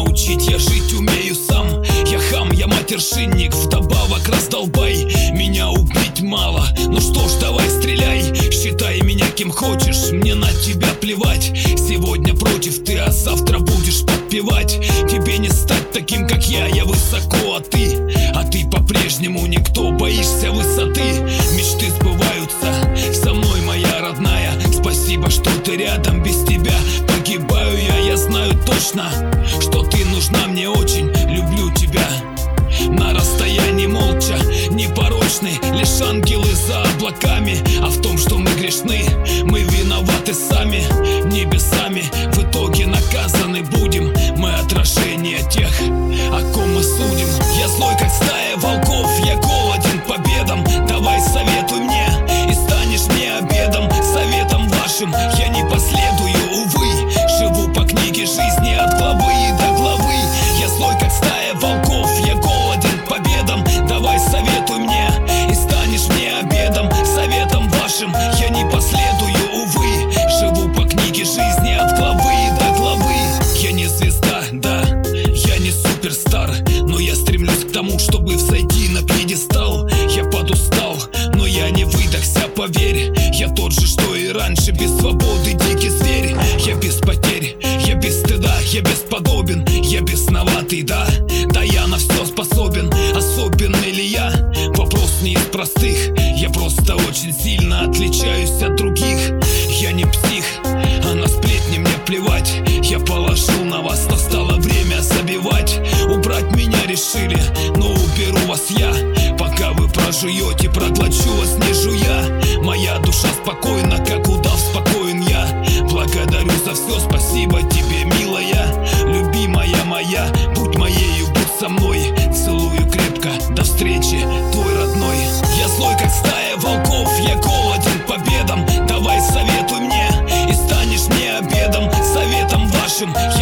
научить я жить умею сам. Я хам, я матершинник, вдобавок раздолбай. Меня убить мало, ну что ж, давай стреляй. Считай меня кем хочешь, мне на тебя плевать. Сегодня против ты, а завтра будешь подпевать. Тебе не стать таким, как я высоко, а ты по-прежнему никто, боишься высоты. Мечты сбываются, со мной моя родная. Спасибо, что ты рядом, без тебя погибаю я знаю точно, что ты нужна мне очень, люблю тебя. На расстоянии молча, непорочны, лишь ангелы за облаками. А в том, что мы грешны, мы виноваты сами, небесами. В итоге наказаны будем, мы отражение тех, о ком мы судим. Я злой, как стая волков, я голоден победам. Давай советуй мне, и станешь мне обедом. Советом вашим я не последую, увы. Живу по книге жизни от главы до главы. Я злой, как стая волков, я голоден победам. Давай советуй мне, и станешь мне обедом. Советом вашим я не последую, увы. Живу по книге жизни от главы до главы. Я не звезда, да, я не суперстар, но я стремлюсь к тому, чтобы взойти на пьедестал. Я подустал, но я не выдохся, поверь. Я тот же, что и раньше, без свободы дикий зверь. Я без потерь, я без стыда, я бесподобен, я бесноватый, да, я на все способен. Особенный ли я? Вопрос не из простых. Я просто очень сильно отличаюсь от других. Я не псих, а на сплетни мне плевать. Я положил на вас, настало время забивать. Убрать меня решили, но уберу вас я. Пока вы прожуете, проглочу вас не жуя. Моя душа спокойна, как удав спокоен я. Благодарю за все, спасибо тебе, милая. Любимая моя, будь моею, будь со мной. Целую крепко, до встречи, твой родной. Я злой, как стая волков, я голоден победам. Давай советуй мне, и станешь мне обедом. Советом вашим